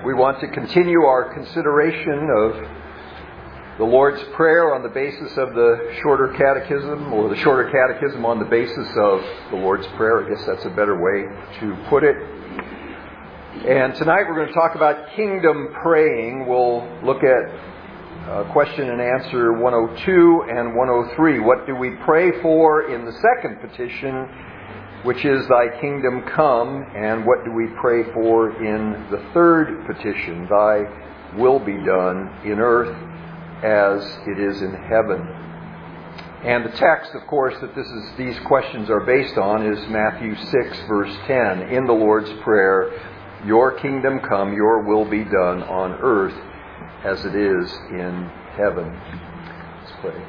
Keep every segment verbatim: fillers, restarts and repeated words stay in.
We want to continue our consideration of the Lord's Prayer on the basis of the Shorter Catechism, or the Shorter Catechism on the basis of the Lord's Prayer. I guess that's a better way to put it. And tonight we're going to talk about kingdom praying. We'll look at uh, question and answer one oh two and one oh three. What do we pray for in the second petition, which is Thy kingdom come, and what do we pray for in the third petition, Thy will be done in earth as it is in heaven. And the text, of course, that this is these questions are based on is Matthew six, verse ten. In the Lord's Prayer, Your kingdom come, Your will be done on earth as it is in heaven. Let's pray.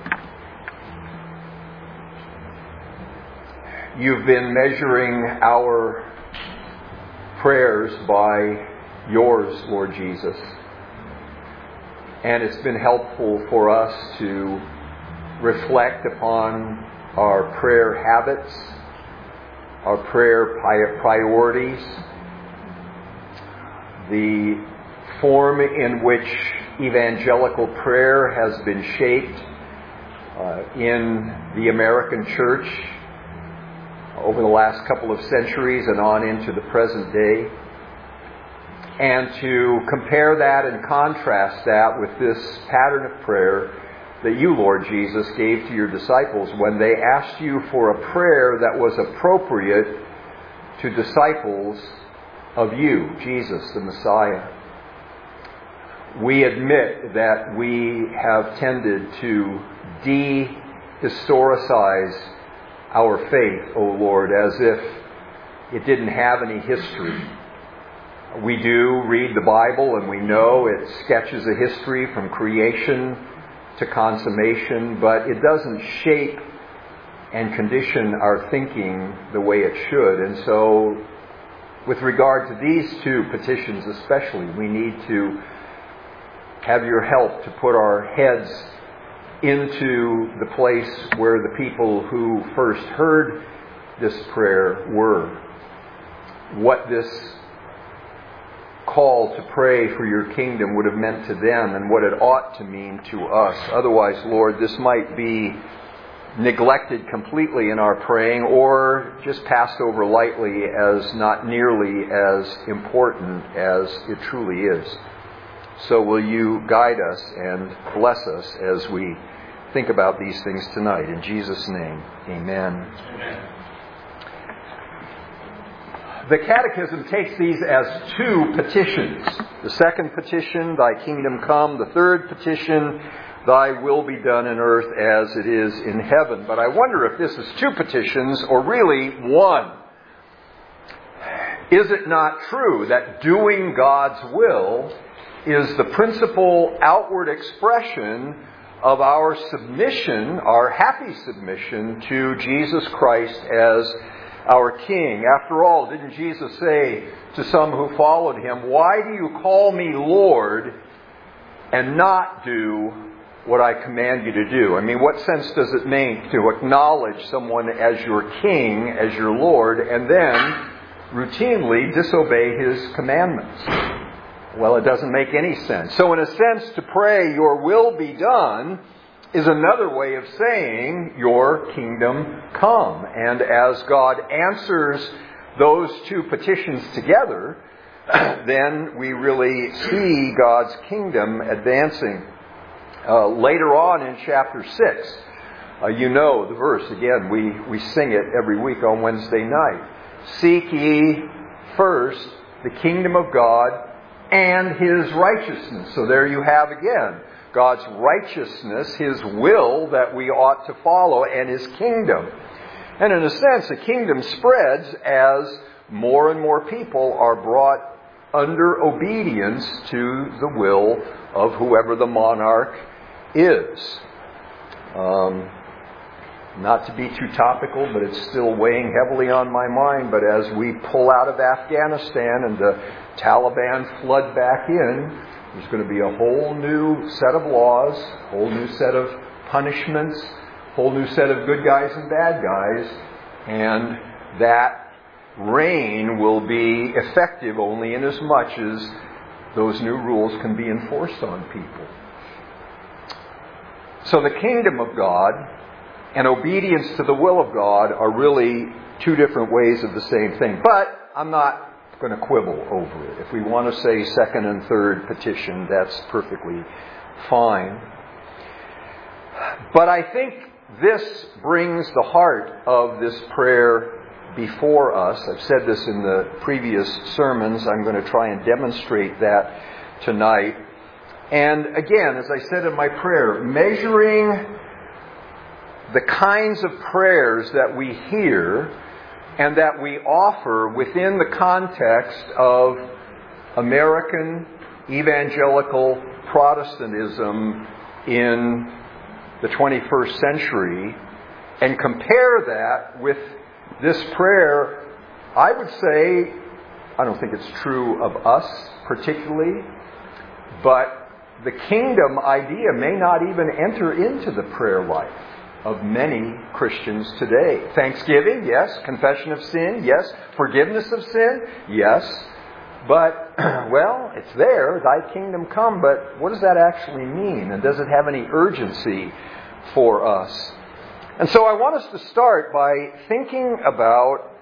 You've been measuring our prayers by Yours, Lord Jesus. And it's been helpful for us to reflect upon our prayer habits, our prayer priorities, the form in which evangelical prayer has been shaped uh, in the American church over the last couple of centuries and on into the present day. And to compare that and contrast that with this pattern of prayer that You, Lord Jesus, gave to Your disciples when they asked You for a prayer that was appropriate to disciples of You, Jesus, the Messiah. We admit that we have tended to de-historicize our faith, O Lord, as if it didn't have any history. We do read the Bible and we know it sketches a history from creation to consummation, but it doesn't shape and condition our thinking the way it should. And so, with regard to these two petitions especially, we need to have Your help to put our heads into the place where the people who first heard this prayer were. What this call to pray for Your kingdom would have meant to them and what it ought to mean to us. Otherwise, Lord, this might be neglected completely in our praying or just passed over lightly as not nearly as important as it truly is. So will You guide us and bless us as we think about these things tonight. In Jesus' name, amen. Amen. The Catechism takes these as two petitions. The second petition, Thy kingdom come. The third petition, Thy will be done in earth as it is in heaven. But I wonder if this is two petitions or really one. Is it not true that doing God's will is the principal outward expression of our submission, our happy submission to Jesus Christ as our King? After all, didn't Jesus say to some who followed Him, "Why do you call me Lord and not do what I command you to do?" I mean, what sense does it make to acknowledge someone as your King, as your Lord, and then routinely disobey His commandments? Well, it doesn't make any sense. So in a sense, to pray, Your will be done, is another way of saying, Your kingdom come. And as God answers those two petitions together, then we really see God's kingdom advancing. Uh, later on in chapter six, uh, you know the verse. Again, we, we sing it every week on Wednesday night. Seek ye first the kingdom of God and His righteousness. So there you have again God's righteousness, His will that we ought to follow, and His kingdom. And in a sense, the kingdom spreads as more and more people are brought under obedience to the will of whoever the monarch is. Um, not to be too topical, but it's still weighing heavily on my mind. But as we pull out of Afghanistan and the Taliban flood back in, there's going to be a whole new set of laws, a whole new set of punishments, a whole new set of good guys and bad guys, and that reign will be effective only in as much as those new rules can be enforced on people. So the kingdom of God and obedience to the will of God are really two different ways of the same thing. But I'm not going to quibble over it. If we want to say second and third petition, that's perfectly fine. But I think this brings the heart of this prayer before us. I've said this in the previous sermons. I'm going to try and demonstrate that tonight. And again, as I said in my prayer, measuring the kinds of prayers that we hear and that we offer within the context of American evangelical Protestantism in the twenty-first century, and compare that with this prayer, I would say, I don't think it's true of us particularly, but the kingdom idea may not even enter into the prayer life of many Christians today. Thanksgiving, yes. Confession of sin, yes. Forgiveness of sin, yes. But, well, it's there, thy kingdom come, but what does that actually mean? And does it have any urgency for us? And so I want us to start by thinking about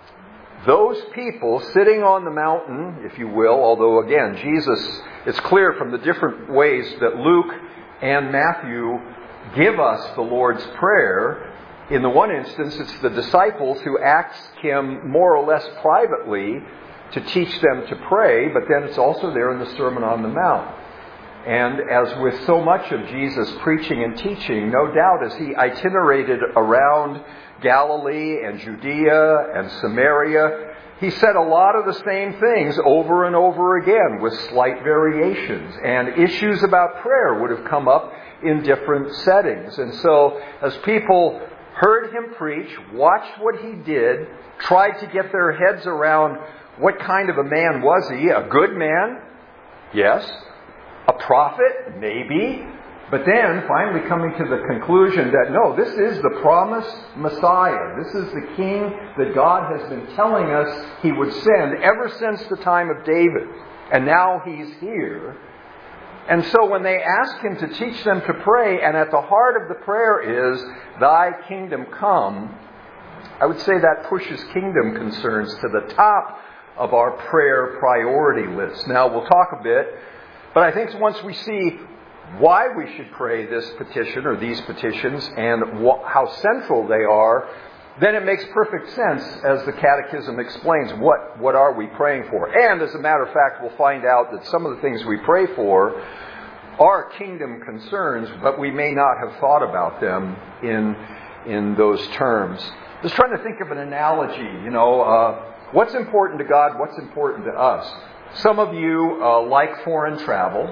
those people sitting on the mountain, if you will, although again, Jesus, it's clear from the different ways that Luke and Matthew give us the Lord's Prayer. In the one instance, it's the disciples who ask Him more or less privately to teach them to pray, but then it's also there in the Sermon on the Mount. And as with so much of Jesus' preaching and teaching, no doubt as He itinerated around Galilee and Judea and Samaria, He said a lot of the same things over and over again with slight variations. And issues about prayer would have come up in different settings. And so as people heard Him preach, watched what He did, tried to get their heads around what kind of a man was He? A good man? Yes. A prophet? Maybe. But then finally coming to the conclusion that no, this is the promised Messiah. This is the King that God has been telling us He would send ever since the time of David. And now He's here. And so when they ask Him to teach them to pray, and at the heart of the prayer is, thy kingdom come, I would say that pushes kingdom concerns to the top of our prayer priority list. Now we'll talk a bit, but I think once we see why we should pray this petition or these petitions and wh- how central they are, then it makes perfect sense as the Catechism explains what, what are we praying for. And as a matter of fact, we'll find out that some of the things we pray for are kingdom concerns, but we may not have thought about them in, in those terms. Just trying to think of an analogy, you know, uh, what's important to God, what's important to us? Some of you uh, like foreign travel.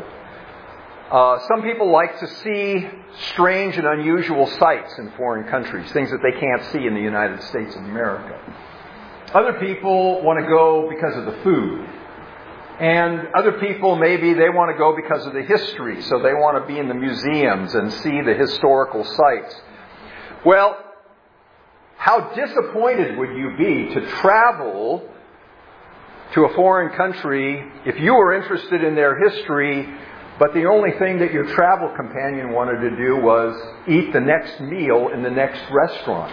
Uh, some people like to see strange and unusual sights in foreign countries, things that they can't see in the United States of America. Other people want to go because of the food. And other people, maybe they want to go because of the history, so they want to be in the museums and see the historical sites. Well, how disappointed would you be to travel to a foreign country if you were interested in their history, but the only thing that your travel companion wanted to do was eat the next meal in the next restaurant?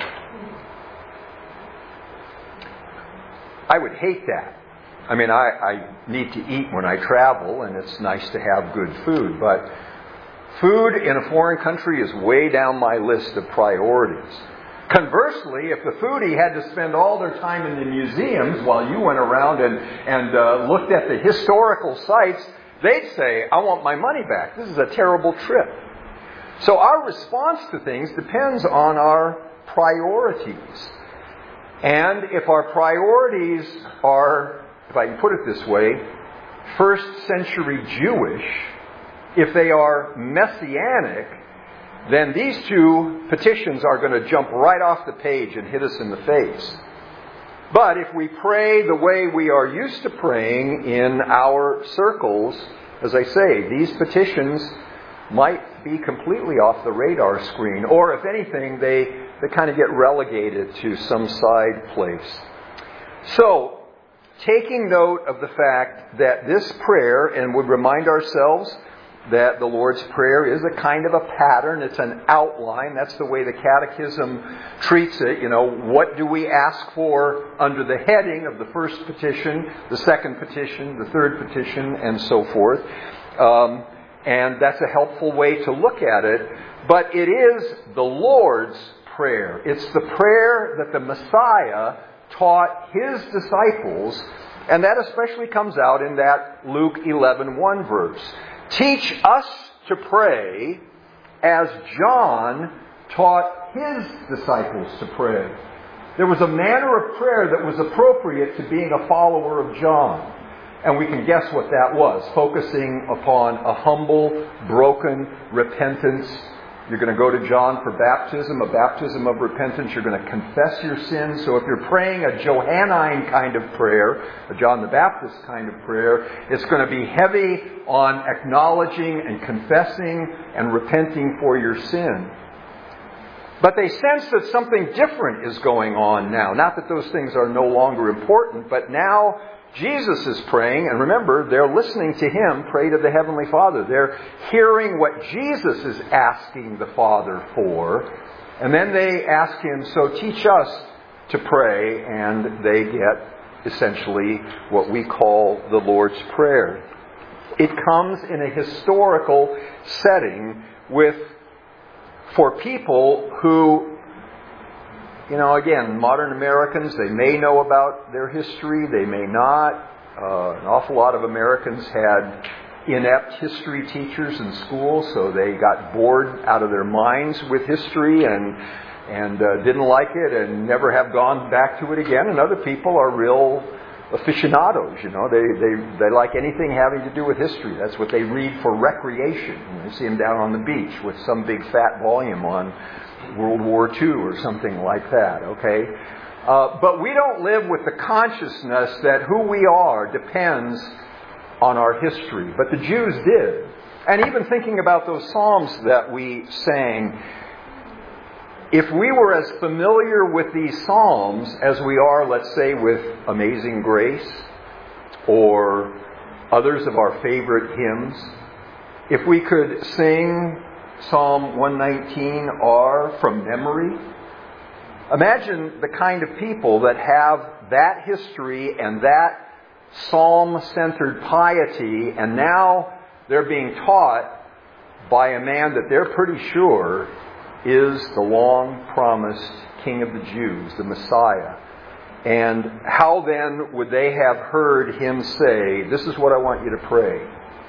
I would hate that. I mean, I, I need to eat when I travel, and it's nice to have good food, but food in a foreign country is way down my list of priorities. Conversely, if the foodie had to spend all their time in the museums while you went around and, and uh, looked at the historical sites, they'd say, I want my money back. This is a terrible trip. So our response to things depends on our priorities. And if our priorities are, if I can put it this way, first century Jewish, if they are messianic, then these two petitions are going to jump right off the page and hit us in the face. But if we pray the way we are used to praying in our circles, as I say, these petitions might be completely off the radar screen. Or if anything, they, they kind of get relegated to some side place. So, taking note of the fact that this prayer, and would remind ourselves that the Lord's Prayer is a kind of a pattern. It's an outline. That's the way the Catechism treats it. You know, what do we ask for under the heading of the first petition, the second petition, the third petition, and so forth. Um, and that's a helpful way to look at it. But it is the Lord's Prayer. It's the prayer that the Messiah taught His disciples, and that especially comes out in that Luke eleven one verse. Teach us to pray as John taught his disciples to pray. There was a manner of prayer that was appropriate to being a follower of John. And we can guess what that was. Focusing upon a humble, broken repentance. You're going to go to John for baptism, a baptism of repentance. You're going to confess your sins. So if you're praying a Johannine kind of prayer, a John the Baptist kind of prayer, it's going to be heavy on acknowledging and confessing and repenting for your sin. But they sense that something different is going on now. Not that those things are no longer important, but now Jesus is praying, and remember, they're listening to Him pray to the Heavenly Father. They're hearing what Jesus is asking the Father for, and then they ask Him, so teach us to pray, and they get essentially what we call the Lord's Prayer. It comes in a historical setting with, for people who, you know, again, modern Americans, they may know about their history, they may not. Uh, an awful lot of Americans had inept history teachers in school, so they got bored out of their minds with history and and uh, didn't like it and never have gone back to it again. And other people are real aficionados, you know. They, they, they like anything having to do with history. That's what they read for recreation. You know, you see them down on the beach with some big fat volume on World War Two or something like that, okay? Uh, but we don't live with the consciousness that who we are depends on our history. But the Jews did. And even thinking about those Psalms that we sang, if we were as familiar with these Psalms as we are, let's say, with Amazing Grace or others of our favorite hymns, if we could sing Psalm one nineteen R from memory, imagine the kind of people that have that history and that psalm-centered piety, and now they're being taught by a man that they're pretty sure is the long-promised King of the Jews, the Messiah. And how then would they have heard Him say, this is what I want you to pray.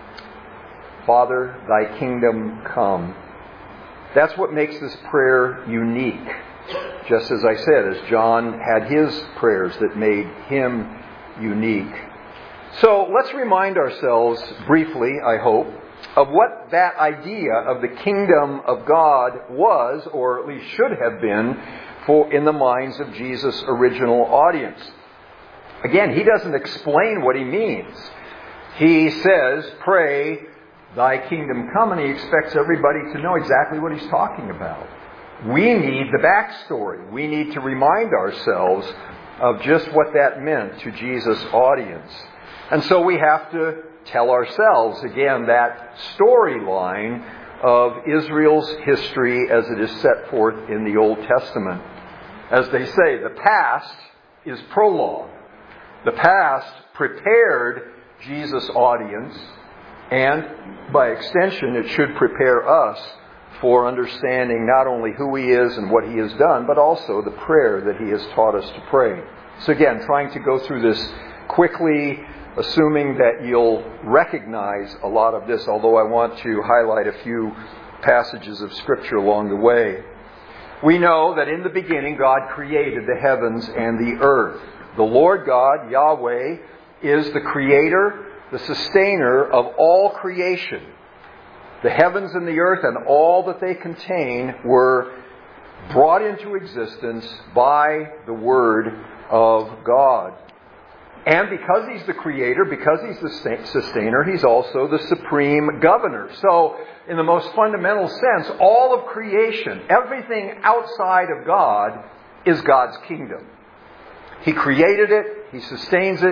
Father, Thy kingdom come. That's what makes this prayer unique. Just as I said, as John had his prayers that made him unique. So let's remind ourselves briefly, I hope, of what that idea of the kingdom of God was, or at least should have been, for in the minds of Jesus' original audience. Again, He doesn't explain what He means. He says, pray, Thy kingdom come, and He expects everybody to know exactly what He's talking about. We need the backstory. We need to remind ourselves of just what that meant to Jesus' audience. And so we have to tell ourselves, again, that storyline of Israel's history as it is set forth in the Old Testament. As they say, the past is prologue. The past prepared Jesus' audience, and by extension, it should prepare us for understanding not only who He is and what He has done, but also the prayer that He has taught us to pray. So again, trying to go through this quickly, assuming that you'll recognize a lot of this, although I want to highlight a few passages of Scripture along the way. We know that in the beginning God created the heavens and the earth. The Lord God, Yahweh, is the creator, the sustainer of all creation. The heavens and the earth and all that they contain were brought into existence by the Word of God. And because He's the creator, because He's the sustainer, He's also the supreme governor. So, in the most fundamental sense, all of creation, everything outside of God, is God's kingdom. He created it, He sustains it,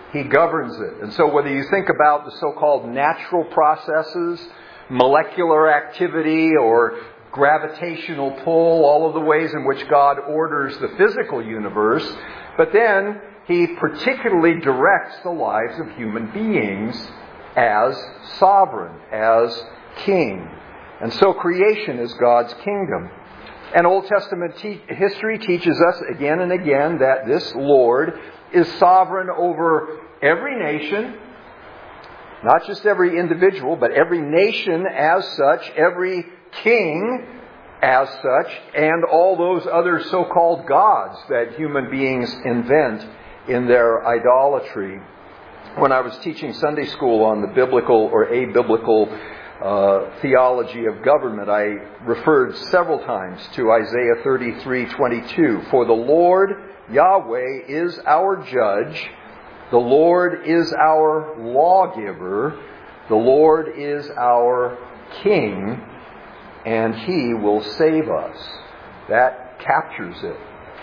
He governs it. And so whether you think about the so-called natural processes, molecular activity, or gravitational pull, all of the ways in which God orders the physical universe, but then He particularly directs the lives of human beings as sovereign, as king. And so creation is God's kingdom. And Old Testament te- history teaches us again and again that this Lord is sovereign over every nation, not just every individual, but every nation as such, every king as such, and all those other so-called gods that human beings invent in their idolatry. When I was teaching Sunday school on the biblical or abiblical uh, theology of government, I referred several times to Isaiah thirty-three twenty-two. For the Lord Yahweh is our judge, the Lord is our lawgiver, the Lord is our king, and He will save us. That captures it.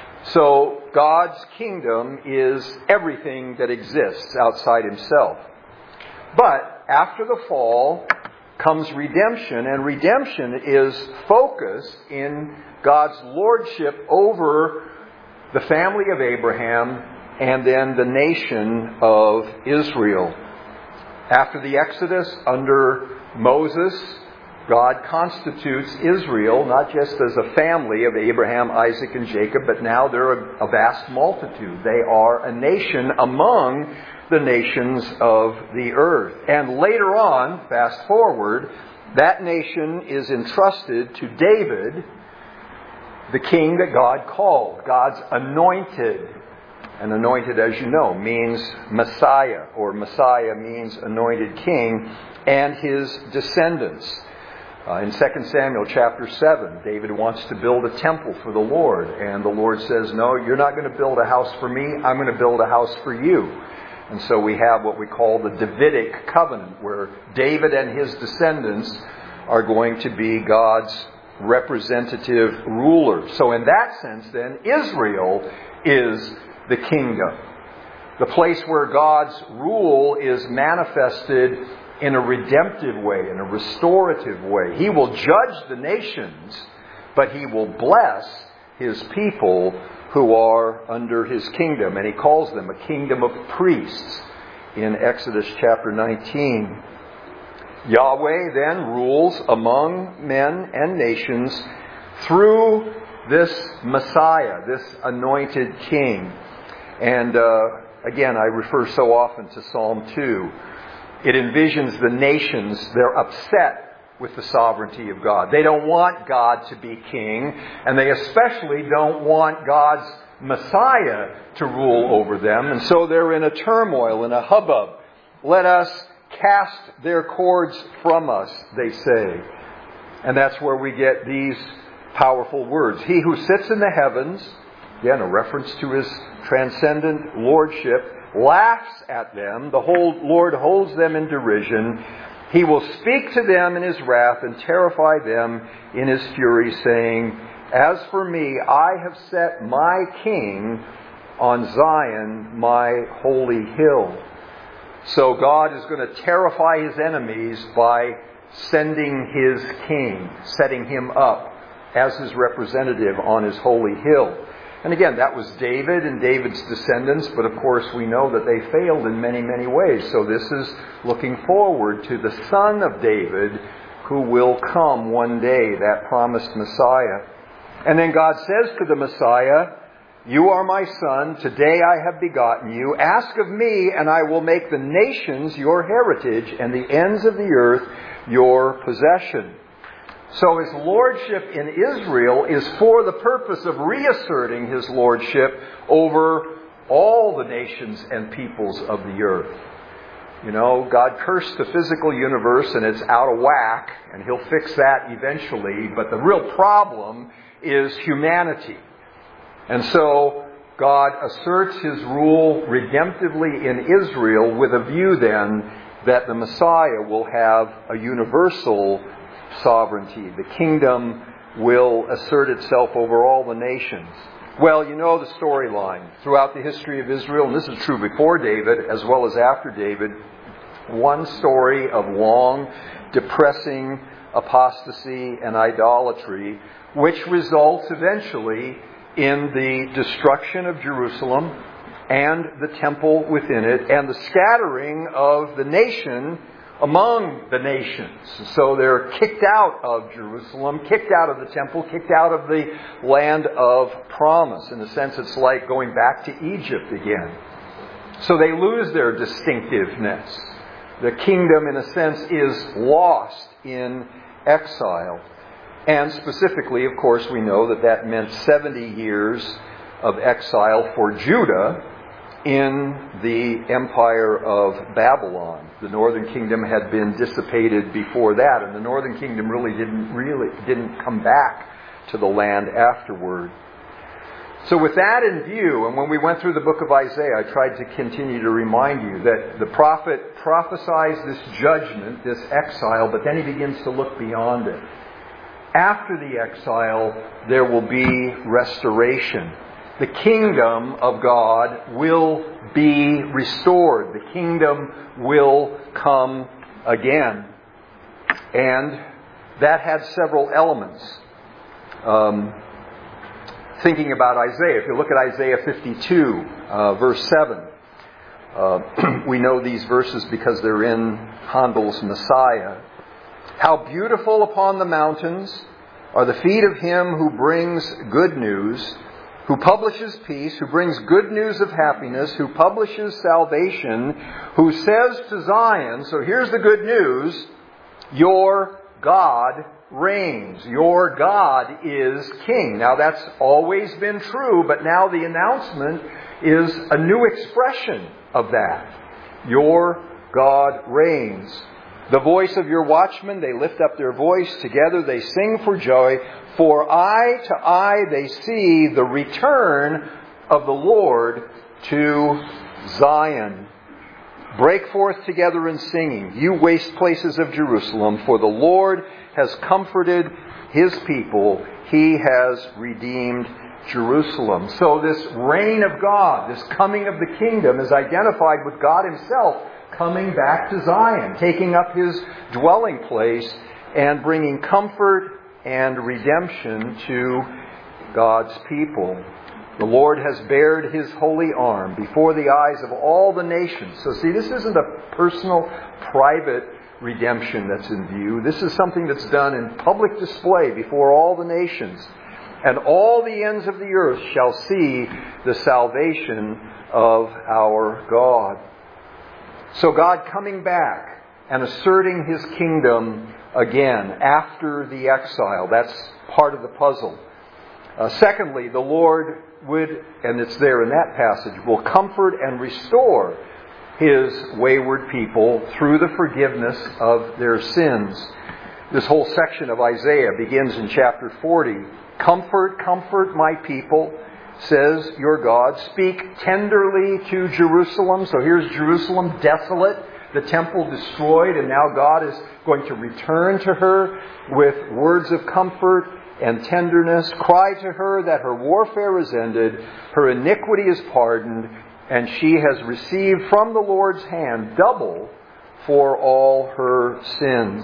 So God's kingdom is everything that exists outside Himself. But after the fall comes redemption, and redemption is focused in God's lordship over the family of Abraham and then the nation of Israel. After the Exodus under Moses, God constitutes Israel not just as a family of Abraham, Isaac, and Jacob, but now they're a, a vast multitude. They are a nation among the nations of the earth. And later on, fast forward, that nation is entrusted to David, the king that God called, God's anointed. And anointed, as you know, means Messiah, or Messiah means anointed king, and his descendants. Uh, in Second Samuel chapter seven, David wants to build a temple for the Lord. And the Lord says, no, you're not going to build a house for me. I'm going to build a house for you. And so we have what we call the Davidic covenant, where David and his descendants are going to be God's representative ruler. So in that sense, then, Israel is the kingdom. The place where God's rule is manifested in a redemptive way, in a restorative way. He will judge the nations, but He will bless His people who are under His kingdom. And He calls them a kingdom of priests in Exodus chapter nineteen. Yahweh then rules among men and nations through this Messiah, this anointed king. And uh, again, I refer so often to Psalm two. It envisions the nations, they're upset with the sovereignty of God. They don't want God to be king, and they especially don't want God's Messiah to rule over them. And so they're in a turmoil, in a hubbub. Let us cast their cords from us, they say. And that's where we get these powerful words. He who sits in the heavens, again, a reference to His transcendent lordship, laughs at them. The whole Lord holds them in derision. He will speak to them in His wrath and terrify them in His fury, saying, as for me, I have set my king on Zion, my holy hill. So God is going to terrify His enemies by sending His king, setting Him up as His representative on His holy hill. And again, that was David and David's descendants, but of course we know that they failed in many, many ways. So this is looking forward to the son of David who will come one day, that promised Messiah. And then God says to the Messiah, you are my son, today I have begotten you. Ask of me, and I will make the nations your heritage and the ends of the earth your possession. So His lordship in Israel is for the purpose of reasserting His lordship over all the nations and peoples of the earth. You know, God cursed the physical universe and it's out of whack, and He'll fix that eventually. But the real problem is humanity. And so God asserts His rule redemptively in Israel with a view then that the Messiah will have a universal sovereignty. The kingdom will assert itself over all the nations. Well, you know the storyline. Throughout the history of Israel, and this is true before David as well as after David, one story of long, depressing apostasy and idolatry, which results eventually in the destruction of Jerusalem and the temple within it, and the scattering of the nation among the nations. So they're kicked out of Jerusalem, kicked out of the temple, kicked out of the land of promise. In a sense, it's like going back to Egypt again. So they lose their distinctiveness. The kingdom, in a sense, is lost in exile. And specifically, of course, we know that that meant seventy years of exile for Judah in the empire of Babylon. The northern kingdom had been dissipated before that, and the northern kingdom really didn't really didn't come back to the land afterward. So with that in view, and when we went through the book of Isaiah, I tried to continue to remind you that the prophet prophesies this judgment, this exile, but then he begins to look beyond it. After the exile, there will be restoration. The kingdom of God will be restored. The kingdom will come again. And that had several elements. Um, thinking about Isaiah, if you look at Isaiah fifty-two, uh, verse seven, uh, we know these verses because they're in Handel's Messiah. How beautiful upon the mountains are the feet of him who brings good news, who publishes peace, who brings good news of happiness, who publishes salvation, who says to Zion, so here's the good news, your God reigns. Your God is king. Now that's always been true, but now the announcement is a new expression of that. Your God reigns. The voice of your watchmen, they lift up their voice. Together they sing for joy. For eye to eye they see the return of the Lord to Zion. Break forth together in singing, you waste places of Jerusalem, for the Lord has comforted his people. He has redeemed Jerusalem. So this reign of God, this coming of the kingdom, is identified with God himself coming back to Zion, taking up his dwelling place and bringing comfort and redemption to God's people. The Lord has bared his holy arm before the eyes of all the nations. So see, this isn't a personal, private redemption that's in view. This is something that's done in public display before all the nations. And all the ends of the earth shall see the salvation of our God. So God coming back and asserting his kingdom again after the exile. That's part of the puzzle. Uh, secondly, the Lord would, and it's there in that passage, will comfort and restore his wayward people through the forgiveness of their sins. This whole section of Isaiah begins in chapter forty. Comfort, comfort my people, says your God. Speak tenderly to Jerusalem. So here's Jerusalem desolate, the temple destroyed, and now God is going to return to her with words of comfort and tenderness. Cry to her that her warfare is ended, her iniquity is pardoned, and she has received from the Lord's hand double for all her sins.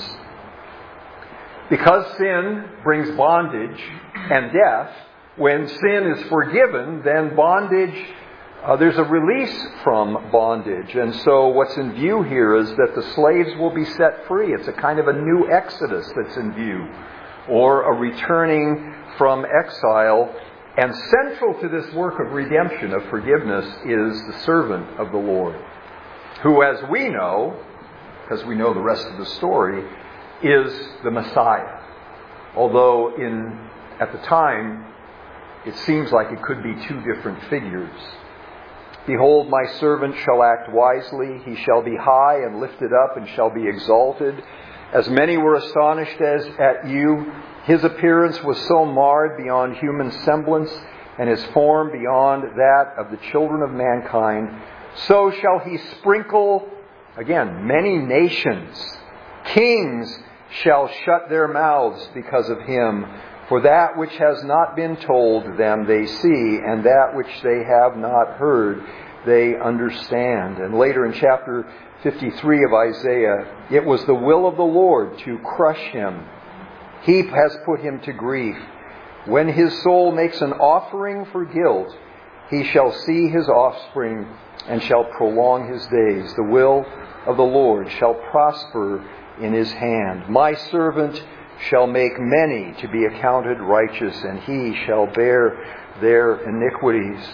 Because sin brings bondage and death, when sin is forgiven, then bondage, uh, there's a release from bondage. And so what's in view here is that the slaves will be set free. It's a kind of a new exodus that's in view, or a returning from exile. And central to this work of redemption, of forgiveness, is the servant of the Lord, who, as we know, because we know the rest of the story, is the Messiah. Although in at the time, it seems like it could be two different figures. Behold, my servant shall act wisely. He shall be high and lifted up and shall be exalted. As many were astonished as at you, his appearance was so marred beyond human semblance, and his form beyond that of the children of mankind. So shall he sprinkle, again, many nations. Kings shall shut their mouths because of him. For that which has not been told them they see, and that which they have not heard they understand. And later in chapter fifty-three of Isaiah, it was the will of the Lord to crush him. He has put him to grief. When his soul makes an offering for guilt, he shall see his offspring and shall prolong his days. The will of the Lord shall prosper in his hand. My servant shall make many to be accounted righteous, and he shall bear their iniquities.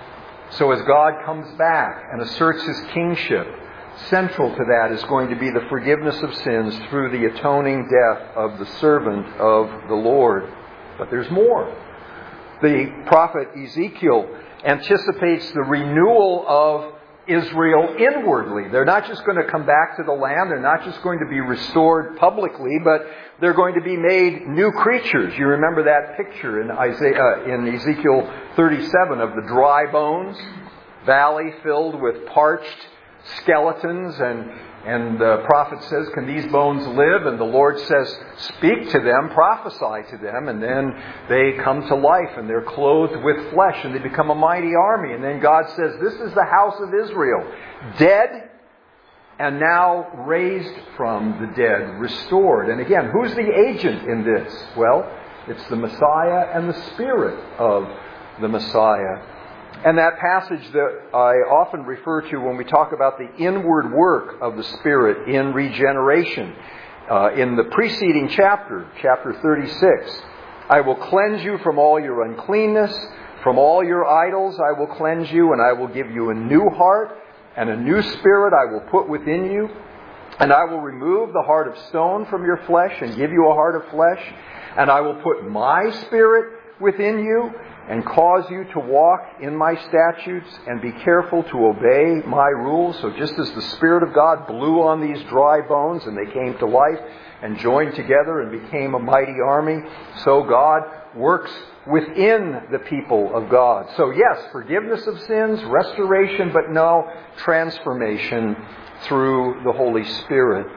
So as God comes back and asserts his kingship, central to that is going to be the forgiveness of sins through the atoning death of the servant of the Lord. But there's more. The prophet Ezekiel anticipates the renewal of Israel inwardly. They're not just going to come back to the land. They're not just going to be restored publicly, but they're going to be made new creatures. You remember that picture in Isaiah, uh, in Ezekiel thirty-seven of the dry bones, valley filled with parched skeletons, and and the prophet says, "Can these bones live?" And the Lord says, "Speak to them, prophesy to them," and then they come to life and they're clothed with flesh and they become a mighty army. And then God says, "This is the house of Israel, dead and now raised from the dead, restored." And again, who's the agent in this? Well, it's the Messiah and the Spirit of the Messiah. And that passage that I often refer to when we talk about the inward work of the Spirit in regeneration. Uh, in the preceding chapter, chapter thirty-six, "I will cleanse you from all your uncleanness, from all your idols I will cleanse you, and I will give you a new heart, and a new spirit I will put within you. And I will remove the heart of stone from your flesh and give you a heart of flesh. And I will put my Spirit within you and cause you to walk in my statutes and be careful to obey my rules." So just as the Spirit of God blew on these dry bones and they came to life and joined together and became a mighty army, so God works within the people of God. So yes, forgiveness of sins, restoration, but no, transformation through the Holy Spirit.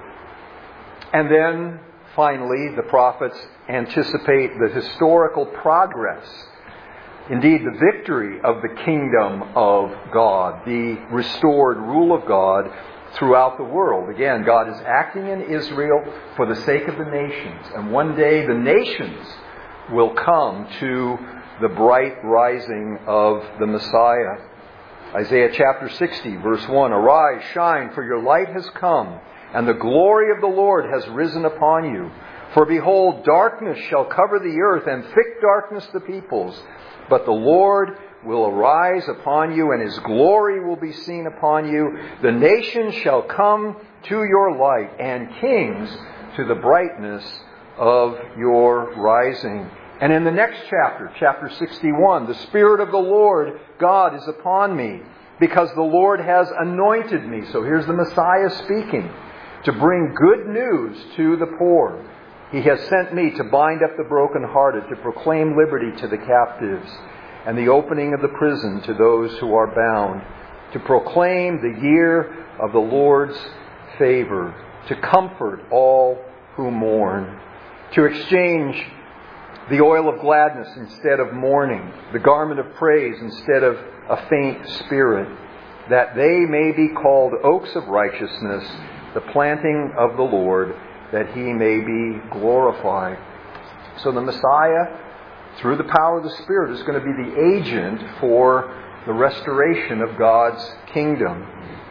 And then finally, the prophets anticipate the historical progress, indeed the victory of the kingdom of God, the restored rule of God throughout the world. Again, God is acting in Israel for the sake of the nations. And one day the nations will come to the bright rising of the Messiah. Isaiah chapter sixty, verse one, "Arise, shine, for your light has come, and the glory of the Lord has risen upon you. For behold, darkness shall cover the earth, and thick darkness the peoples. But the Lord will arise upon you, and his glory will be seen upon you. The nations shall come to your light, and kings to the brightness of your rising." And in the next chapter, chapter sixty-one, "The Spirit of the Lord God is upon me, because the Lord has anointed me." So here's the Messiah speaking, "to bring good news to the poor. He has sent me to bind up the brokenhearted, to proclaim liberty to the captives, and the opening of the prison to those who are bound, to proclaim the year of the Lord's favor, to comfort all who mourn, to exchange the oil of gladness instead of mourning, the garment of praise instead of a faint spirit, that they may be called oaks of righteousness, the planting of the Lord, that he may be glorified." So the Messiah, through the power of the Spirit, is going to be the agent for the restoration of God's kingdom.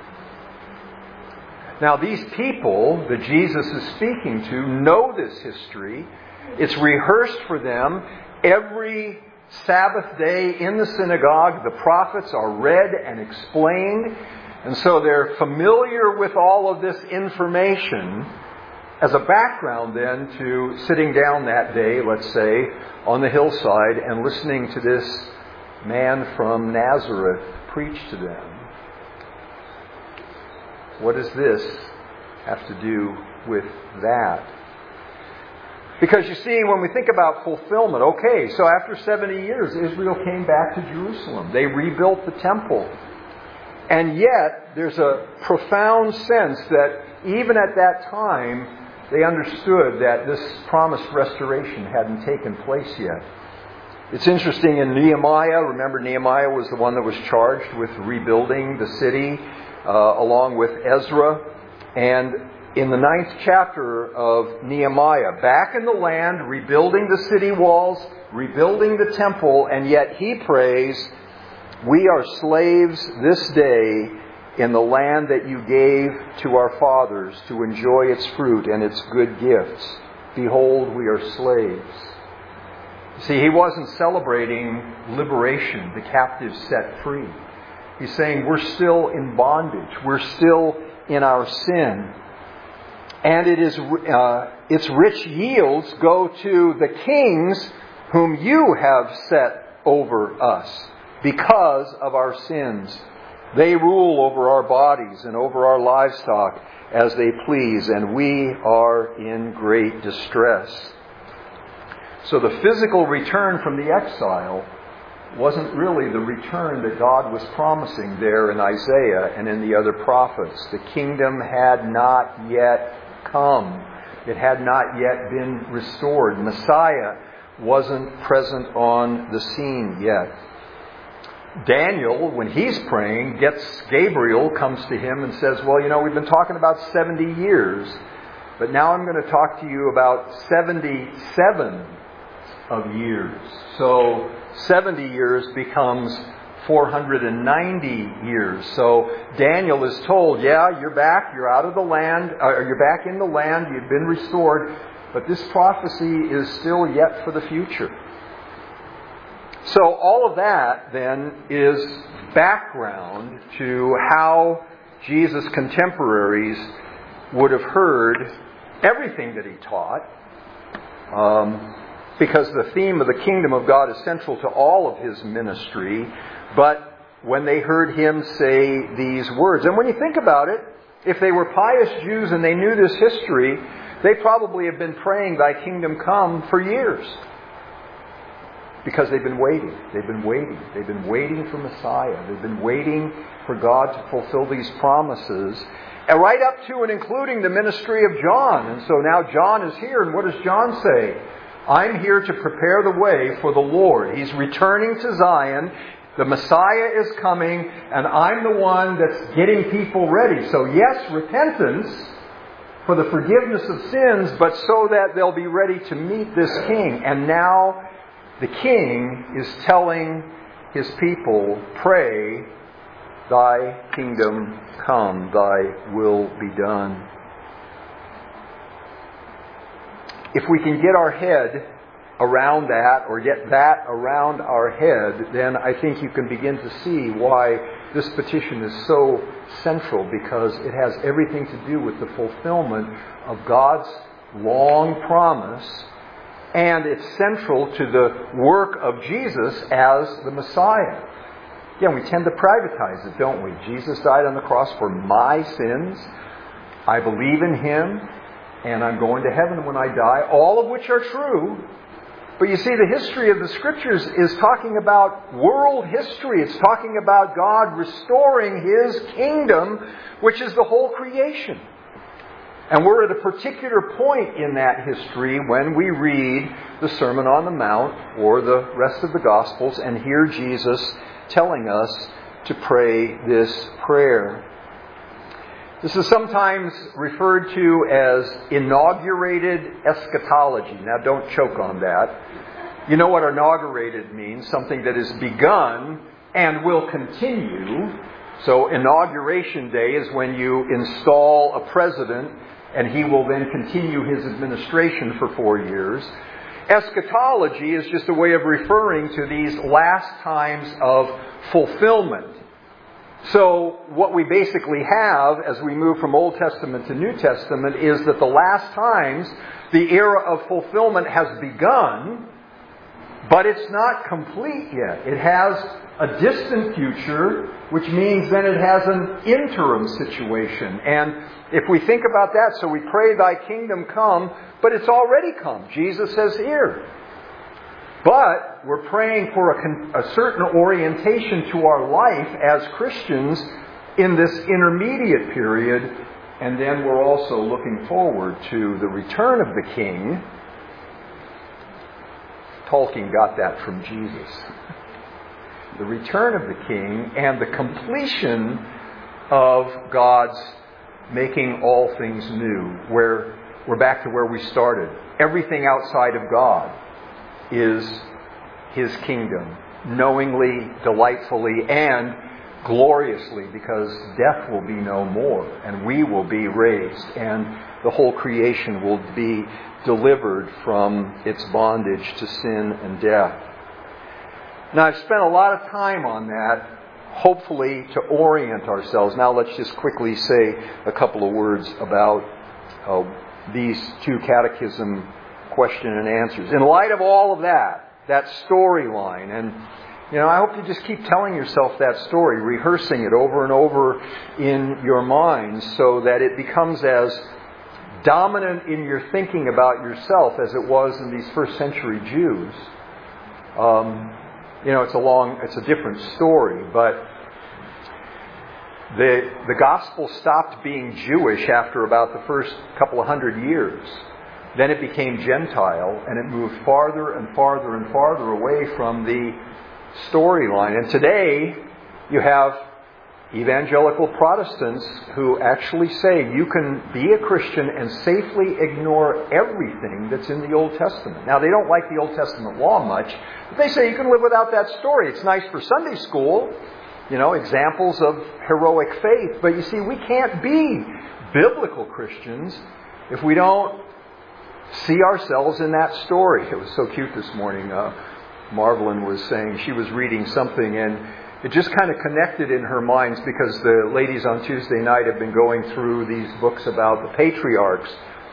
Now these people that Jesus is speaking to know this history. It's rehearsed for them every Sabbath day in the synagogue. The prophets are read and explained. And so they're familiar with all of this information as a background then to sitting down that day, let's say, on the hillside and listening to this man from Nazareth preach to them. What does this have to do with that? Because you see, when we think about fulfillment, okay, so after seventy years, Israel came back to Jerusalem. They rebuilt the temple. And yet, there's a profound sense that even at that time, They understood that this promised restoration hadn't taken place yet. It's interesting in Nehemiah, remember Nehemiah was the one that was charged with rebuilding the city uh, along with Ezra. And in the ninth chapter of Nehemiah, back in the land, rebuilding the city walls, rebuilding the temple, and yet he prays, "We are slaves this day in the land that you gave to our fathers to enjoy its fruit and its good gifts. Behold, we are slaves." See, he wasn't celebrating liberation, the captives set free. He's saying we're still in bondage. We're still in our sin. And it is uh, its rich yields go to the kings whom you have set over us because of our sins. They rule over our bodies and over our livestock as they please, and we are in great distress. So the physical return from the exile wasn't really the return that God was promising there in Isaiah and in the other prophets. The kingdom had not yet come. It had not yet been restored. Messiah wasn't present on the scene yet. Daniel, when he's praying, gets Gabriel, comes to him and says, well, you know, we've been talking about seventy years, but now I'm going to talk to you about seventy-seven of years. So seventy years becomes four hundred ninety years. So Daniel is told, yeah, you're back, you're out of the land, or you're back in the land, you've been restored, but this prophecy is still yet for the future. So all of that, then, is background to how Jesus' contemporaries would have heard everything that he taught, um, because the theme of the kingdom of God is central to all of his ministry. But when they heard him say these words, and when you think about it, if they were pious Jews and they knew this history, they probably have been praying, "Thy kingdom come," for years. Because they've been waiting. They've been waiting. They've been waiting for Messiah. They've been waiting for God to fulfill these promises. And right up to and including the ministry of John. And so now John is here. And what does John say? I'm here to prepare the way for the Lord. He's returning to Zion. The Messiah is coming. And I'm the one that's getting people ready. So yes, repentance for the forgiveness of sins, but so that they'll be ready to meet this King. And now the King is telling his people, pray, thy kingdom come, thy will be done. If we can get our head around that, or get that around our head, then I think you can begin to see why this petition is so central, because it has everything to do with the fulfillment of God's long promise. And it's central to the work of Jesus as the Messiah. Again, we tend to privatize it, don't we? Jesus died on the cross for my sins. I believe in Him, and I'm going to heaven when I die, all of which are true. But you see, the history of the Scriptures is talking about world history. It's talking about God restoring His kingdom, which is the whole creation. And we're at a particular point in that history when we read the Sermon on the Mount or the rest of the Gospels and hear Jesus telling us to pray this prayer. This is sometimes referred to as inaugurated eschatology. Now, don't choke on that. You know what inaugurated means? Something that is begun and will continue. So inauguration day is when you install a president and he will then continue his administration for four years. Eschatology is just a way of referring to these last times of fulfillment. So what we basically have as we move from Old Testament to New Testament is that the last times, the era of fulfillment has begun, but it's not complete yet. It has a distant future, which means then it has an interim situation. And if we think about that, so we pray, thy kingdom come, but it's already come. Jesus says here. But we're praying for a, con- a certain orientation to our life as Christians in this intermediate period And then we're also looking forward to the return of the King. Tolkien got that from Jesus. The return of the King and the completion of God's making all things new, where we're back to where we started. Everything outside of God is His kingdom, knowingly, delightfully, and gloriously, because death will be no more, and we will be raised, and the whole creation will be delivered from its bondage to sin and death. Now, I've spent a lot of time on that, hopefully to orient ourselves. Now let's just quickly say a couple of words about uh, these two catechism question and answers. In light of all of that, that storyline, and you know, I hope you just keep telling yourself that story, rehearsing it over and over in your minds so that it becomes as dominant in your thinking about yourself as it was in these first century Jews. Um, You know, it's a long, it's a different story, but the the gospel stopped being Jewish after about the first couple of hundred years. Then it became Gentile, and it moved farther and farther and farther away from the storyline. And today, you have evangelical Protestants who actually say you can be a Christian and safely ignore everything that's in the Old Testament. Now, they don't like the Old Testament law much, but they say you can live without that story. It's nice for Sunday school, you know, examples of heroic faith. But you see, we can't be biblical Christians if we don't see ourselves in that story. It was so cute this morning. Uh, Marvelyn was saying she was reading something, and it just kind of connected in her minds because the ladies on Tuesday night have been going through these books about the patriarchs.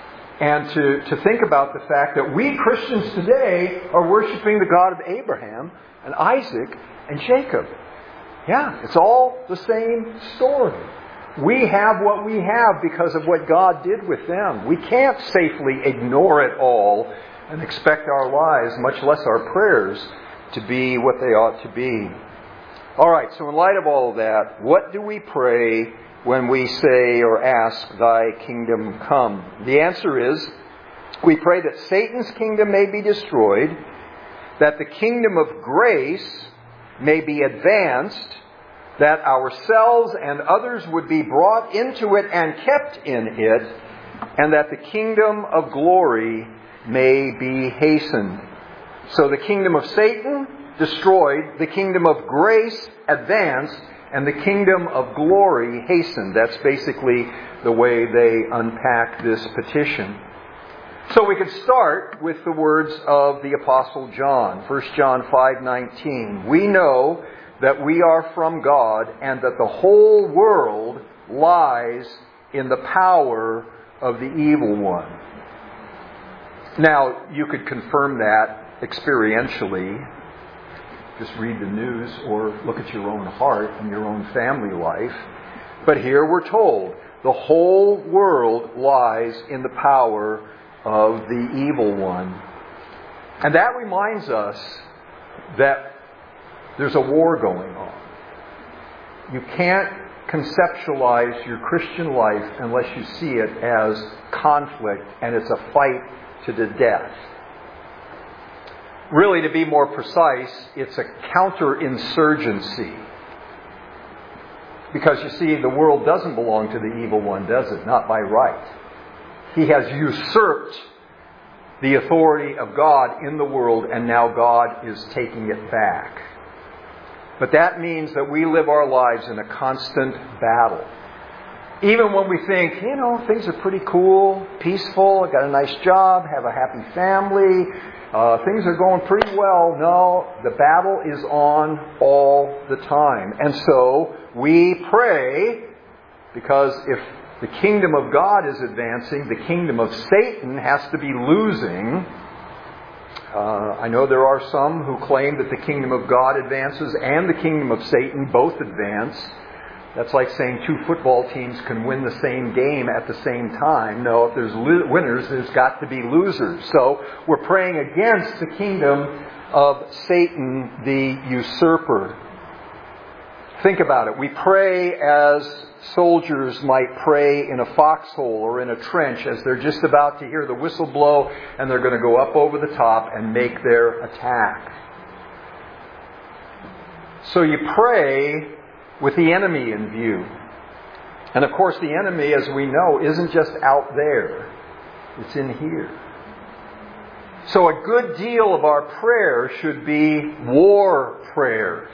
And to, to think about the fact that we Christians today are worshiping the God of Abraham and Isaac and Jacob. Yeah, it's all the same story. We have what we have because of what God did with them. We can't safely ignore it all and expect our lives, much less our prayers, to be what they ought to be. All right, so in light of all of that, what do we pray when we say or ask, Thy kingdom come? The answer is, we pray that Satan's kingdom may be destroyed, that the kingdom of grace may be advanced, that ourselves and others would be brought into it and kept in it, and that the kingdom of glory may be hastened. So the kingdom of Satan destroyed, the kingdom of grace advanced, and the kingdom of glory hastened. That's basically the way they unpack this petition. So we could start with the words of the Apostle John, First John five nineteen. We know that we are from God and that the whole world lies in the power of the evil one. Now, you could confirm that experientially. Just read the news or look at your own heart and your own family life. But here we're told the whole world lies in the power of the evil one. And that reminds us that there's a war going on. You can't conceptualize your Christian life unless you see it as conflict, and it's a fight to the death. Really, to be more precise, it's a counterinsurgency. Because you see, the world doesn't belong to the evil one, does it? Not by right. He has usurped the authority of God in the world, and now God is taking it back. But that means that we live our lives in a constant battle. Even when we think, you know, things are pretty cool, peaceful, I got a nice job, have a happy family, uh, things are going pretty well. No, the battle is on all the time. And so we pray, because if the kingdom of God is advancing, the kingdom of Satan has to be losing. Uh, I know there are some who claim that the kingdom of God advances and the kingdom of Satan both advance. That's like saying two football teams can win the same game at the same time. No, if there's lo- winners, there's got to be losers. So we're praying against the kingdom of Satan, the usurper. Think about it. We pray as soldiers might pray in a foxhole or in a trench as they're just about to hear the whistle blow and they're going to go up over the top and make their attack. So you pray with the enemy in view. And of course the enemy, as we know, isn't just out there. It's in here. So a good deal of our prayer should be war prayers.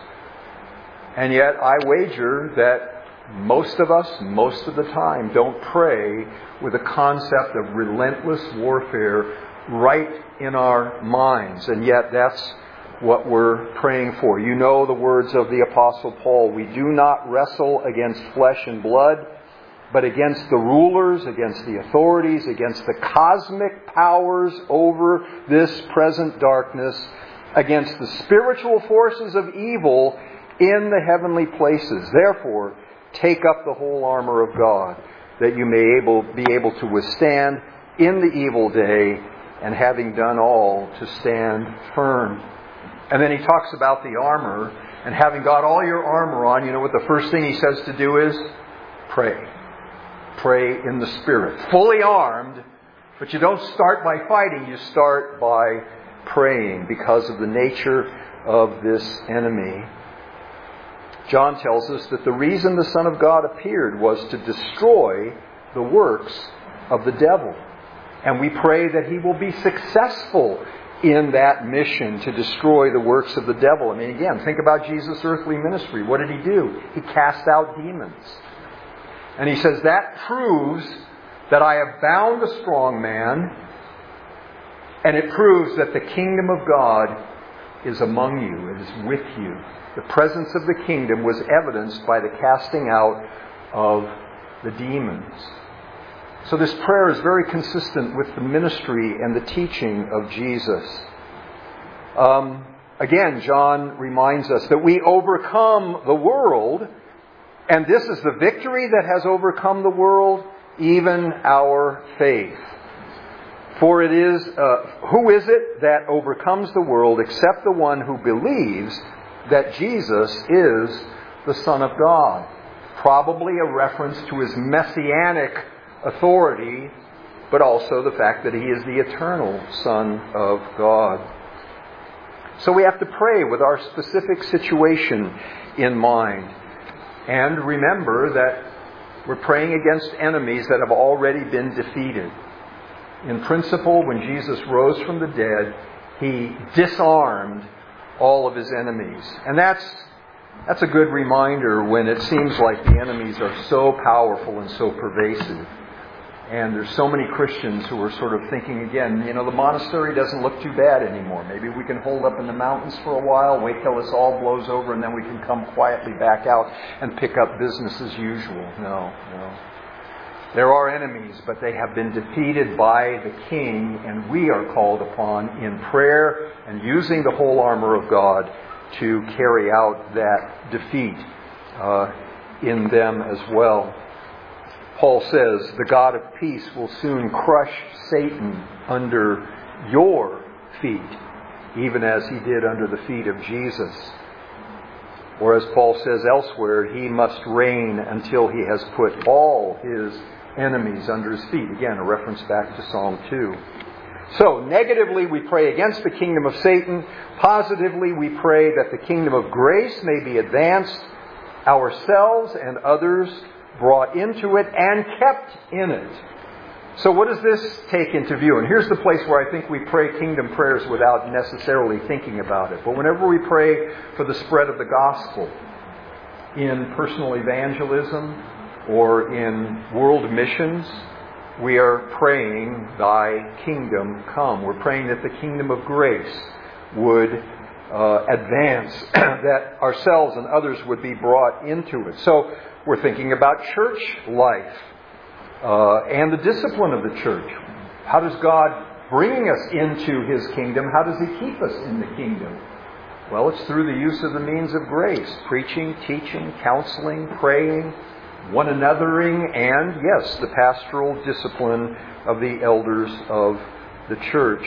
And yet I wager that most of us, most of the time, don't pray with a concept of relentless warfare right in our minds. And yet that's what we're praying for. You know the words of the Apostle Paul. We do not wrestle against flesh and blood, but against the rulers, against the authorities, against the cosmic powers over this present darkness, against the spiritual forces of evil in the heavenly places. Therefore, take up the whole armor of God, that you may able, be able to withstand in the evil day, and having done all, to stand firm. And then he talks about the armor, and having got all your armor on, you know what the first thing he says to do is? Pray. Pray in the Spirit. Fully armed, but you don't start by fighting, you start by praying because of the nature of this enemy. John tells us that the reason the Son of God appeared was to destroy the works of the devil. And we pray that he will be successful in that mission to destroy the works of the devil. I mean, again, think about Jesus' earthly ministry. What did he do? He cast out demons. And he says, that proves that I have bound a strong man, and it proves that the kingdom of God is among you, it is with you. The presence of the kingdom was evidenced by the casting out of the demons. So this prayer is very consistent with the ministry and the teaching of Jesus. Um, again, John reminds us that we overcome the world, and this is the victory that has overcome the world, even our faith. For it is, uh, who is it that overcomes the world except the one who believes that Jesus is the Son of God? Probably a reference to his messianic authority, but also the fact that he is the eternal Son of God. So we have to pray with our specific situation in mind. And remember that we're praying against enemies that have already been defeated. In principle, when Jesus rose from the dead, he disarmed all of his enemies. And that's that's a good reminder when it seems like the enemies are so powerful and so pervasive. And there's so many Christians who are sort of thinking again, you know, the monastery doesn't look too bad anymore. Maybe we can hold up in the mountains for a while, wait till this all blows over, and then we can come quietly back out and pick up business as usual. No, no. There are enemies, but they have been defeated by the King, and we are called upon in prayer and using the whole armor of God to carry out that defeat uh, in them as well. Paul says, the God of peace will soon crush Satan under your feet, even as he did under the feet of Jesus. Or as Paul says elsewhere, he must reign until he has put all his enemies under his feet. Again, a reference back to Psalm two. So, negatively, we pray against the kingdom of Satan. Positively, we pray that the kingdom of grace may be advanced, ourselves and others brought into it and kept in it. So what does this take into view? And here's the place where I think we pray kingdom prayers without necessarily thinking about it. But whenever we pray for the spread of the gospel in personal evangelism or in world missions, we are praying, thy kingdom come. We're praying that the kingdom of grace would uh, advance, that ourselves and others would be brought into it. So we're thinking about church life uh, and the discipline of the church. How does God, bringing us into his kingdom, how does he keep us in the kingdom? Well, it's through the use of the means of grace. Preaching, teaching, counseling, praying, one anothering, and, yes, the pastoral discipline of the elders of the church.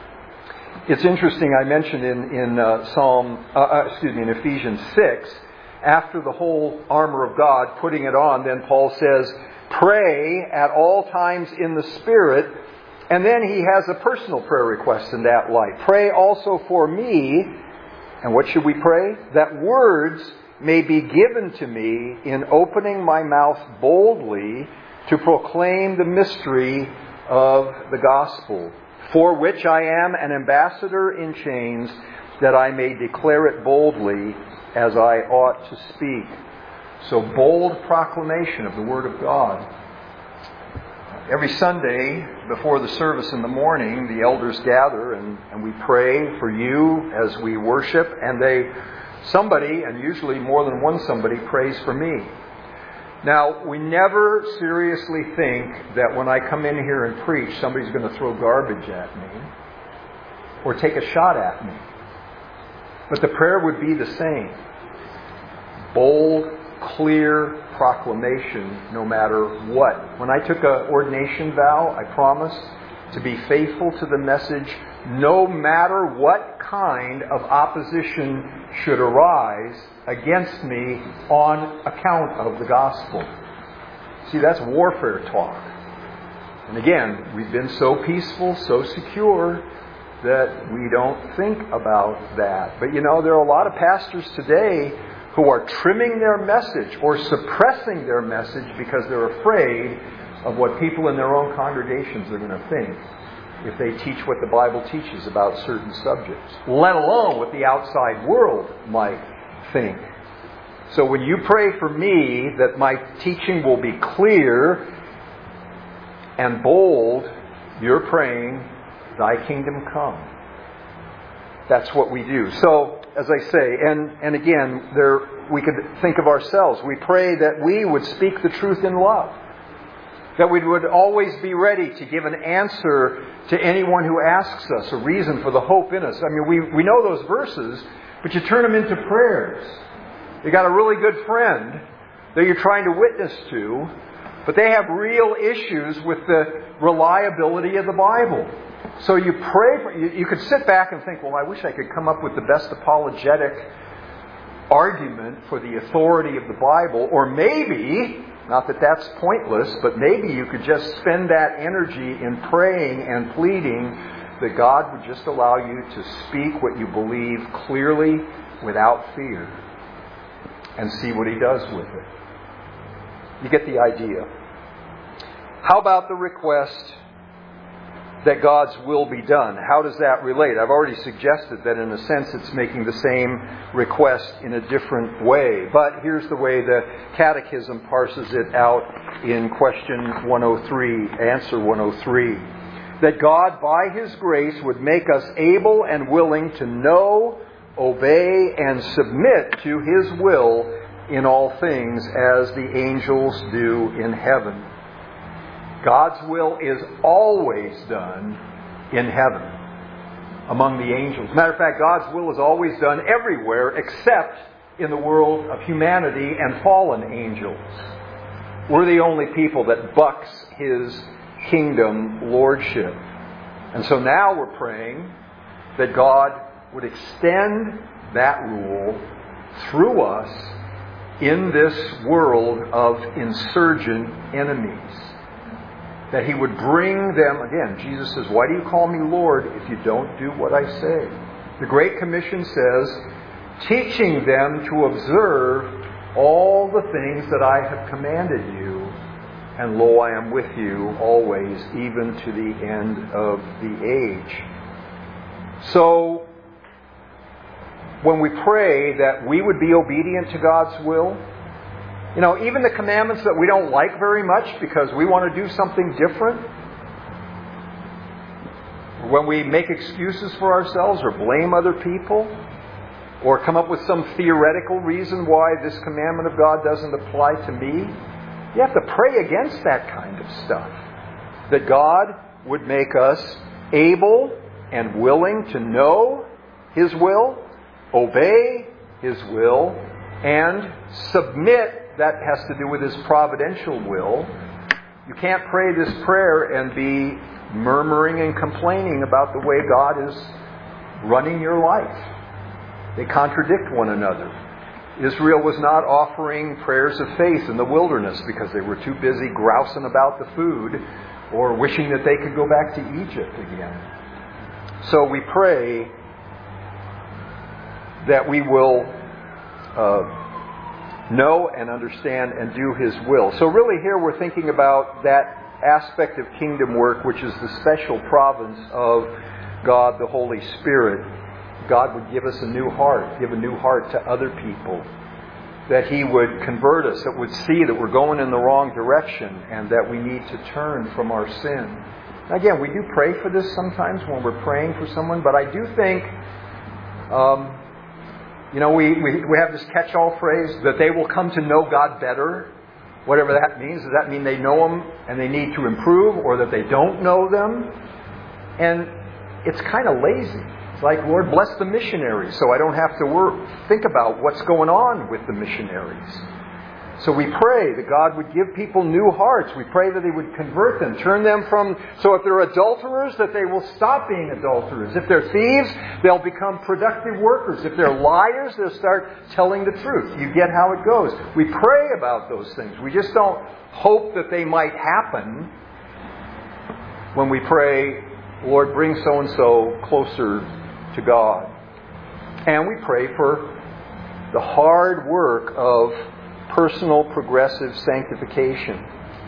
It's interesting, I mentioned in, in uh, Psalm, uh, uh, excuse me, in Ephesians six, after the whole armor of God, putting it on, then Paul says, pray at all times in the Spirit. And then he has a personal prayer request in that light. Pray also for me. And what should we pray? That words may be given to me in opening my mouth boldly to proclaim the mystery of the gospel, for which I am an ambassador in chains, that I may declare it boldly as I ought to speak. So bold proclamation of the Word of God. Every Sunday before the service in the morning, the elders gather and, and we pray for you as we worship, and they, somebody, and usually more than one somebody, prays for me. Now, we never seriously think that when I come in here and preach, somebody's going to throw garbage at me or take a shot at me. But the prayer would be the same. Bold, clear proclamation no matter what. When I took an ordination vow, I promised to be faithful to the message no matter what kind of opposition should arise against me on account of the gospel. See, that's warfare talk. And again, we've been so peaceful, so secure, that we don't think about that. But you know, there are a lot of pastors today who are trimming their message or suppressing their message because they're afraid of what people in their own congregations are going to think if they teach what the Bible teaches about certain subjects, let alone what the outside world might think. So when you pray for me that my teaching will be clear and bold, you're praying, Thy kingdom come. That's what we do. So, as I say, and, and again, there we could think of ourselves. We pray that we would speak the truth in love. That we would always be ready to give an answer to anyone who asks us, a reason for the hope in us. I mean, we, we know those verses, but you turn them into prayers. You got a really good friend that you're trying to witness to, but they have real issues with the reliability of the Bible. So you pray for, you, you could sit back and think, well, I wish I could come up with the best apologetic argument for the authority of the Bible. Or maybe, not that that's pointless, but maybe you could just spend that energy in praying and pleading that God would just allow you to speak what you believe clearly without fear and see what He does with it. You get the idea. How about the request that God's will be done? How does that relate? I've already suggested that in a sense it's making the same request in a different way. But here's the way the Catechism parses it out in question one oh three, answer one oh three. That God, by His grace, would make us able and willing to know, obey, and submit to His will in all things as the angels do in heaven. God's will is always done in heaven among the angels. Matter of fact, God's will is always done everywhere except in the world of humanity and fallen angels. We're the only people that bucks His kingdom lordship. And so now we're praying that God would extend that rule through us in this world of insurgent enemies. That He would bring them, again, Jesus says, why do you call me Lord if you don't do what I say? The Great Commission says, teaching them to observe all the things that I have commanded you, and lo, I am with you always, even to the end of the age. So, when we pray that we would be obedient to God's will, you know, even the commandments that we don't like very much because we want to do something different, when we make excuses for ourselves or blame other people, or come up with some theoretical reason why this commandment of God doesn't apply to me, you have to pray against that kind of stuff. That God would make us able and willing to know His will, obey His will, and submit. That has to do with His providential will. You can't pray this prayer and be murmuring and complaining about the way God is running your life. They contradict one another. Israel was not offering prayers of faith in the wilderness because they were too busy grousing about the food or wishing that they could go back to Egypt again. So we pray that we will uh, know and understand and do His will. So really here we're thinking about that aspect of kingdom work, which is the special province of God the Holy Spirit. God would give us a new heart, give a new heart to other people, that He would convert us, that would see that we're going in the wrong direction and that we need to turn from our sin. Again, we do pray for this sometimes when we're praying for someone, but I do think, um, you know, we, we, we have this catch-all phrase that they will come to know God better. Whatever that means. Does that mean they know Him and they need to improve, or that they don't know them? And it's kind of lazy. It's like, Lord, bless the missionaries so I don't have to work, think about what's going on with the missionaries. So we pray that God would give people new hearts. We pray that He would convert them, turn them from... So if they're adulterers, that they will stop being adulterers. If they're thieves, they'll become productive workers. If they're liars, they'll start telling the truth. You get how it goes. We pray about those things. We just don't hope that they might happen when we pray, Lord, bring so-and-so closer to God. And we pray for the hard work of personal progressive sanctification.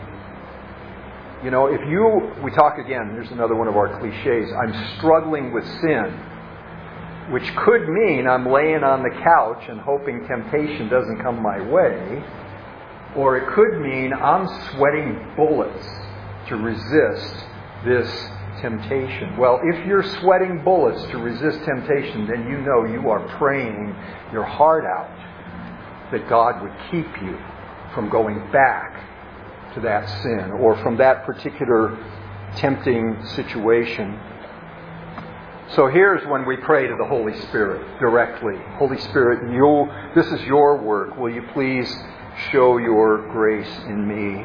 You know, if you, we talk again, here's another one of our cliches, I'm struggling with sin, which could mean I'm laying on the couch and hoping temptation doesn't come my way, or it could mean I'm sweating bullets to resist this temptation. Well, if you're sweating bullets to resist temptation, then you know you are praying your heart out that God would keep you from going back to that sin or from that particular tempting situation. So here's when we pray to the Holy Spirit directly. Holy Spirit, you, this is your work. Will you please show your grace in me?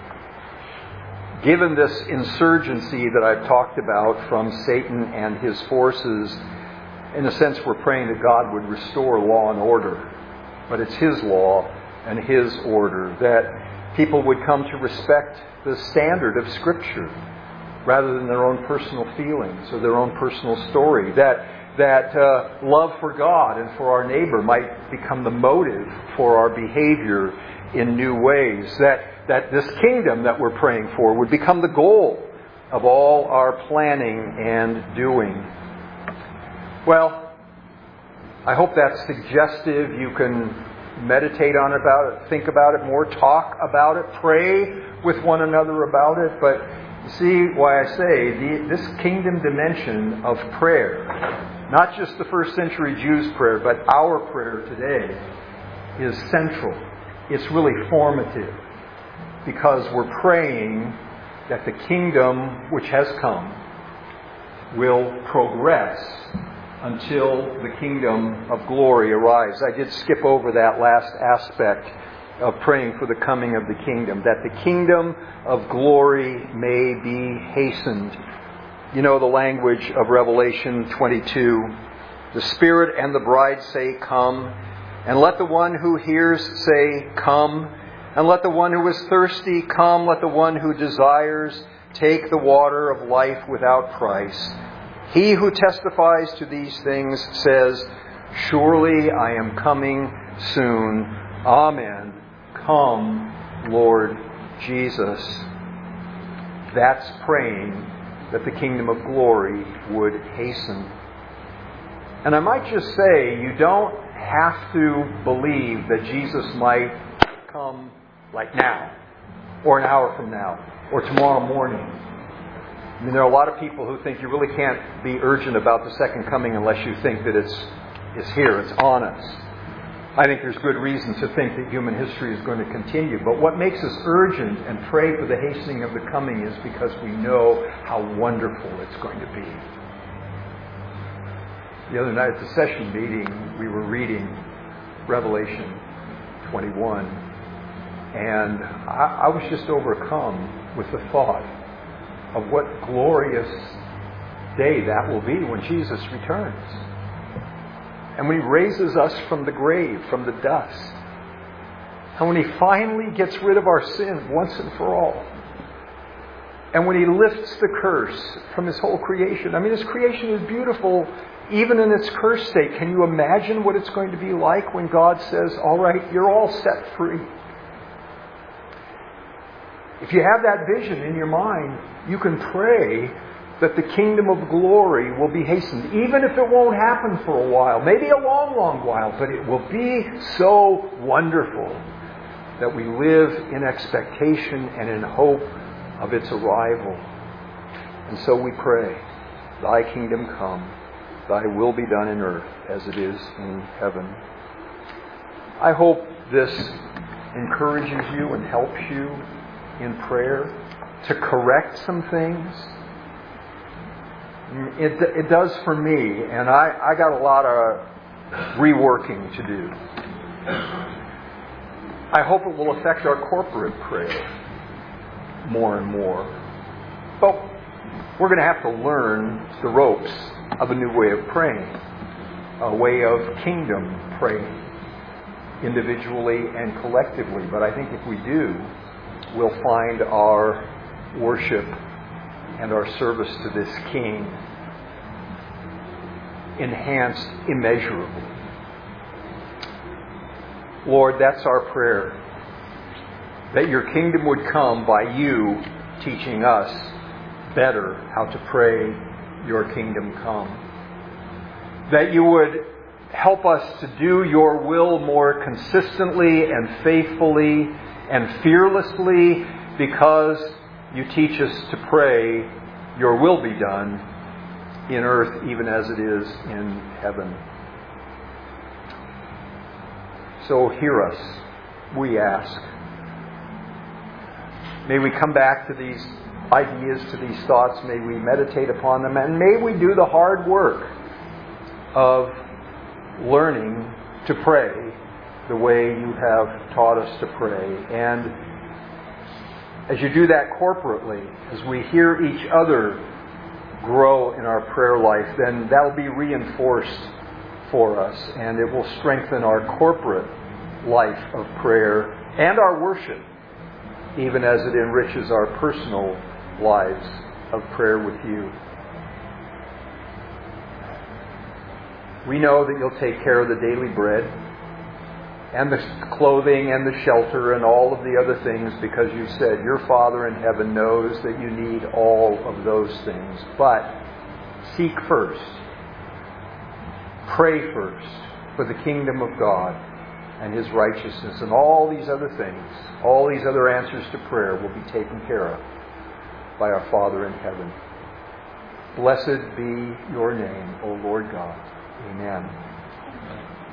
Given this insurgency that I've talked about from Satan and his forces, in a sense we're praying that God would restore law and order. But it's His law and His order, that people would come to respect the standard of Scripture rather than their own personal feelings or their own personal story. That that uh, love for God and for our neighbor might become the motive for our behavior in new ways. That, that this kingdom that we're praying for would become the goal of all our planning and doing. Well, I hope that's suggestive. You can meditate on about it, think about it more, talk about it, pray with one another about it. But you see why I say the, this kingdom dimension of prayer, not just the first century Jews' prayer, but our prayer today, is central. It's really formative because we're praying that the kingdom which has come will progress until the kingdom of glory arrives. I did skip over that last aspect of praying for the coming of the kingdom, that the kingdom of glory may be hastened. You know the language of Revelation twenty-two. The Spirit and the bride say, "Come." And let the one who hears say, "Come." And let the one who is thirsty come. Let the one who desires take the water of life without price. He who testifies to these things says, "Surely I am coming soon. Amen. Come, Lord Jesus." That's praying that the kingdom of glory would hasten. And I might just say, you don't have to believe that Jesus might come like now, or an hour from now, or tomorrow morning. I mean, there are a lot of people who think you really can't be urgent about the second coming unless you think that it's, it's here, it's on us. I think there's good reason to think that human history is going to continue. But what makes us urgent and pray for the hastening of the coming is because we know how wonderful it's going to be. The other night at the session meeting, we were reading Revelation twenty-one. And I, I was just overcome with the thought of what glorious day that will be when Jesus returns. And when He raises us from the grave, from the dust. And when He finally gets rid of our sin once and for all. And when He lifts the curse from His whole creation. I mean, His creation is beautiful even in its cursed state. Can you imagine what it's going to be like when God says, all right, you're all set free? If you have that vision in your mind, you can pray that the kingdom of glory will be hastened, even if it won't happen for a while, maybe a long, long while, but it will be so wonderful that we live in expectation and in hope of its arrival. And so we pray, Thy kingdom come, Thy will be done in earth as it is in heaven. I hope this encourages you and helps you in prayer to correct some things. It, it does for me, and I, I got a lot of reworking to do. I hope it will affect our corporate prayer more and more. But we're going to have to learn the ropes of a new way of praying, a way of kingdom praying, individually and collectively. But I think if we do, we'll find our worship and our service to this King enhanced immeasurably. Lord, that's our prayer. That your kingdom would come by you teaching us better how to pray, your kingdom come. That you would help us to do your will more consistently and faithfully and fearlessly, because you teach us to pray, your will be done in earth even as it is in heaven. So hear us, we ask. May we come back to these ideas, to these thoughts. May we meditate upon them. And may we do the hard work of learning to pray the way you have taught us to pray. And as you do that corporately, as we hear each other grow in our prayer life, then that will be reinforced for us, and it will strengthen our corporate life of prayer and our worship, even as it enriches our personal lives of prayer with you. We know that you'll take care of the daily bread and the clothing and the shelter and all of the other things, because you said your Father in heaven knows that you need all of those things. But seek first, pray first for the kingdom of God and His righteousness, and all these other things, all these other answers to prayer will be taken care of by our Father in heaven. Blessed be your name, O Lord God. Amen.